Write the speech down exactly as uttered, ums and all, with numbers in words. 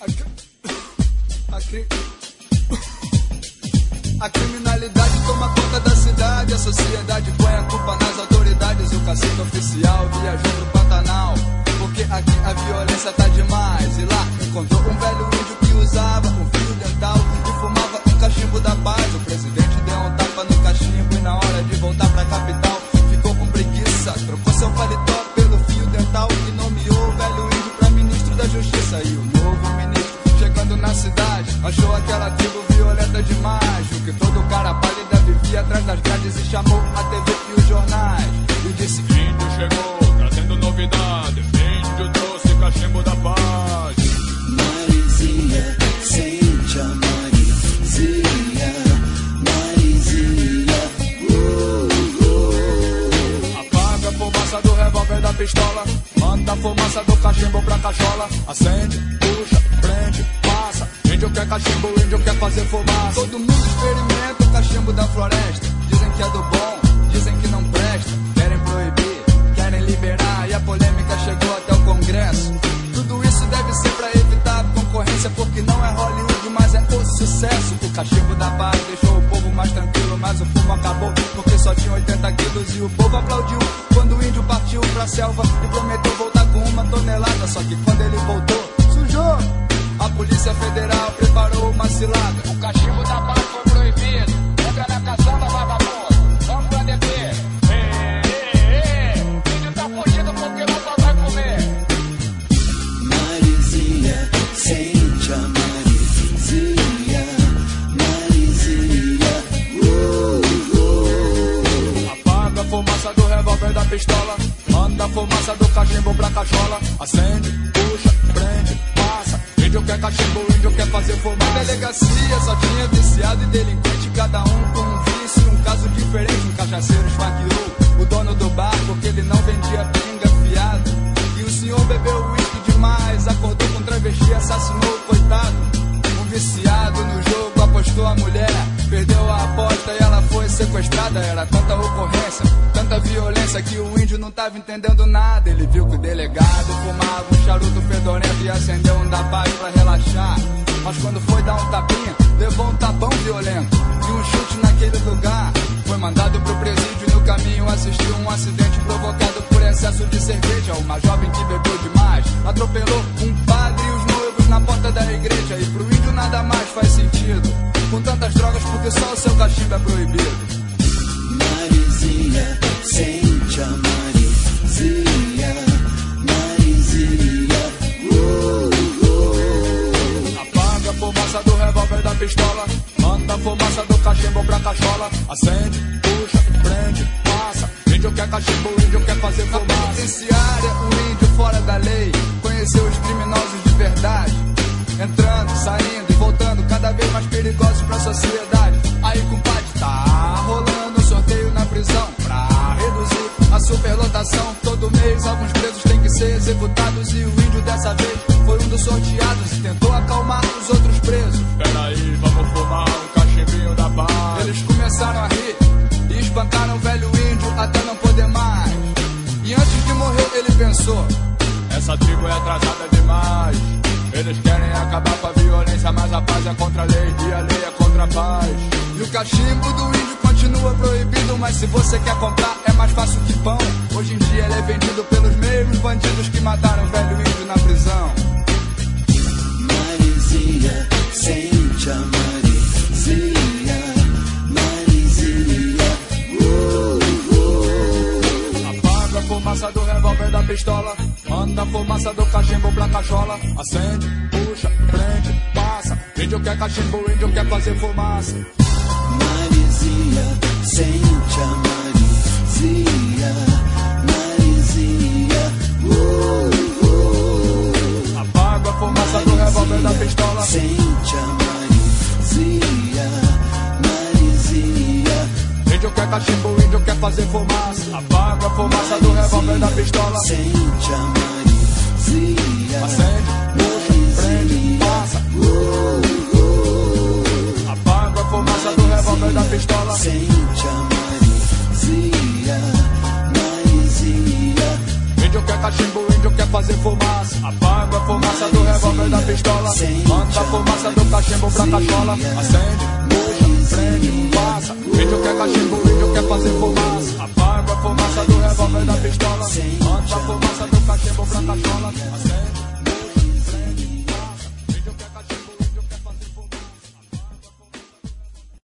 A, cri... a criminalidade toma conta da cidade, a sociedade põe a culpa nas autoridades. O cacique oficial viajou pro Pantanal, porque aqui a violência tá demais. E lá encontrou um velho índio que usava um fio dental e fumava um cachimbo da paz. O presidente deu um tapa no cachimbo e na hora de voltar pra capital ficou com preguiça. Trocou seu paletó pelo fio dental e nomeou o velho índio pra ministro da justiça. E o novo ministro, chegando na cidade, achou aquela tribo violenta demais. O que todo cara pálida vivia atrás das grades e chamou a T V e os jornais. E disse: índio chegou, trazendo novidade. Índio trouxe cachimbo da paz. Marizinha, sente a Marizinha, Marizinha, uh, uh. Apaga a fumaça do revólver da pistola, manda a fumaça do cachimbo pra cachola. Acende, puxa, prende, passa. Índio quer cachimbo, índio quer fazer fumaça. Todo mundo experimenta o cachimbo da floresta. Dizem que é do bom, dizem que não presta. Querem proibir, querem liberar, e a polêmica chegou até o Congresso. Tudo isso deve ser pra evitar a concorrência, porque não é Hollywood, mas é o sucesso. O cachimbo da paz deixou o povo mais tranquilo, mas o fumo acabou porque só tinha oitenta quilos. E o povo aplaudiu quando o índio partiu pra selva e prometeu voltar com uma tonelada. Só que quando ele voltou, sujou. A Polícia Federal preparou uma cilada. O cachimbo da paz foi proibido. Entra na caçamba, vagabundo. Vamos pra D P. Ê, ê, ê. O índio tá fugido porque não só vai comer. Marizinha, sente a Marizinha, Marizinha, uh, uh. Apaga a fumaça do revólver da pistola, manda a fumaça do cachimbo pra cachola. Acende, puxa, prende, passa. Índio quer cachimbo, índio quer fazer fumaça. Na delegacia só tinha viciado e delinquente, cada um com um vício, um caso diferente. Um cachaceiro esfaqueou o dono do bar porque ele não vendia pinga fiado. E o senhor bebeu uísque demais, acordou com travesti e assassinou o coitado. Um viciado no jogo apostou a mulher, perdeu a aposta e ela foi sequestrada. Era tanta ocorrência, tanta violência que o índio não tava entendendo nada. Ele viu que o delegado fumava um charuto fedorento e acendeu um da paz pra relaxar. Mas quando foi dar um tapinha, levou um tapão violento e um chute naquele lugar. Foi mandado pro presídio e no caminho assistiu um acidente provocado por excesso de cerveja. Uma jovem que bebeu demais atropelou um padre e os noivos na porta da igreja. E pro índio nada mais faz sentido com tantas drogas, porque só o seu cachimbo é proibido. Marizinha, sente a Marizinha, Marizinha, uh, uh. Apaga a fumaça do revólver da pistola, manda a fumaça do cachimbo pra cachola. Acende, puxa, prende, passa. Índio quer cachimbo, índio quer fazer fumaça. Na penitenciária, um índio fora da lei conheceu os criminosos de verdade, entrando, saindo e voltando, cada vez mais perigosos pra sociedade. Aí, compadre, tá rolando um sorteio na prisão pra reduzir a superlotação. Todo mês alguns presos têm que ser executados e o índio dessa vez foi um dos sorteados e tentou acalmar os outros presos. Peraí, vamos fumar um cachimbinho da paz. Eles começaram a rir e espantaram o velho índio até não poder mais. E antes de morrer ele pensou: essa tribo é atrasada demais. Eles querem acabar com a violência, mas a paz é contra a lei e a lei é contra a paz. E o cachimbo do índio continua proibido, mas se você quer comprar é mais fácil que pão. Hoje em dia ele é vendido pelos mesmos bandidos que mataram o velho índio na prisão. Marizinha, sente a Marizinha, Marizinha, uh, uh. Apaga a fumaça do revólver da pistola, manda a fumaça do cachimbo pra cachola. Acende, puxa, prende, passa. Índio quer cachimbo, índio quer fazer fumaça. Marizinha, sente a Marizinha, Marizinha, uh, uh. Apaga a fumaça do revólver da pistola, sente a Marizinha, Marizinha. Índio quer cachimbo, índio quer fazer fumaça. Apaga a fumaça do revólver da pistola, sente a Marizinha. Acende, puxa, prende, passa. Uh, uh. Apaga a fumaça do revólver da pistola, sente a Marizinha, Marizinha. Índio quer cachimbo, índio quer fazer fumaça. Apaga a fumaça fumaça do revólver da pistola, manda a fumaça do cachimbo pra cachola. Acende, puxa, prende, passa. Índio quer cachimbo, índio quer fazer fumaça. Apaga a fumaça do revólver da pistola, manda a fumaça do cachimbo pra cachola.